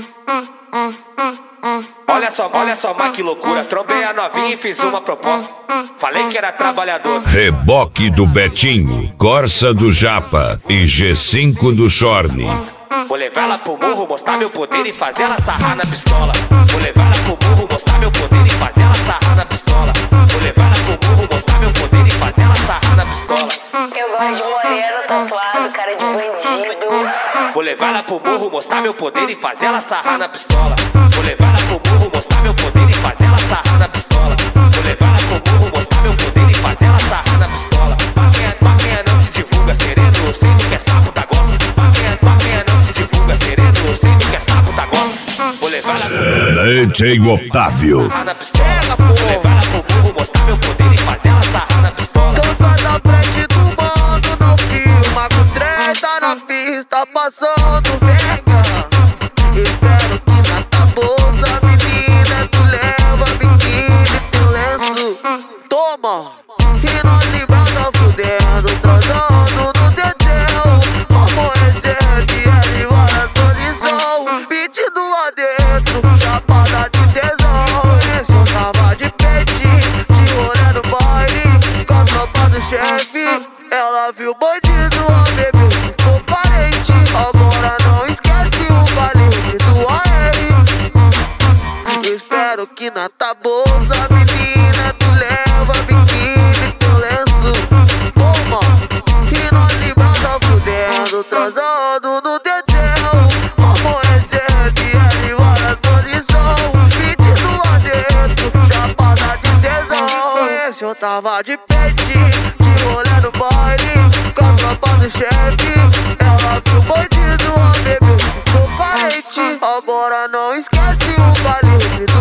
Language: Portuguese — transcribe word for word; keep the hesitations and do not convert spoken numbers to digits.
Olha só, olha só, mas que loucura. Trombei a novinha e fiz uma proposta. Falei que era trabalhador. Reboque do Betinho, Corsa do Japa e G cinco do Chorne. Vou levar ela pro morro, mostrar meu poder e fazer ela sarrar na pistola. Vou levar ela pro morro, mostrar meu poder e fazer ela sarrar na pistola. Vou levar ela pro morro, mostrar meu poder e fazer ela sarrar na pistola. Eu gosto de moreno, tatuado, cara de bandido. Vou levar ela pro morro, mostrar meu poder e fazer ela sarrar na pistola. Vou levar ela pro morro, mostrar meu poder e fazer ela sarrar na pistola. Vou levar ela pro morro, mostrar meu poder e fazer ela sarrar na pistola. Pra quem é, pra quem é não se divulga sereno, eu sei do que é sapo da gosta. Pra quem é, pra quem é não se divulga sereno, eu sei do que é sapo da gosta. Vou levar ela pro morro, D J Otávio. sarrar na pistola. Vou levar ela pro morro, mostrar meu poder e fazer ela sarrar na pistola. Então sai da frente do mano, não filma com treta na pista, passando pega. Espero que na tua bolsa, menina, tu leva biquíni, teu lenço. Toma, e nós librada fudendo, transando no dedéu. Amanhecer, dia de hora, posição, pedido lá dentro, chapada de tesão. Esse eu tava de peitinho, de rolê no baile, com a tropa do chefe. Ela viu o bandido, a bebê ficou parente. Agora não esquece o calibre do A R. Eu espero que na tua bolsa, menina, tu leva biquíni, teu lenço. Toma, e nós librada fudendo, transando no dedéu. Amanhecer, dia de várias posição, pedido lá dentro, chapada de tesão. Esse eu tava de peitinho, de rolê no baile, com a tropa do chefe. Ela viu o bandido, a bebê ficou carente. Agora não esquece o calibre do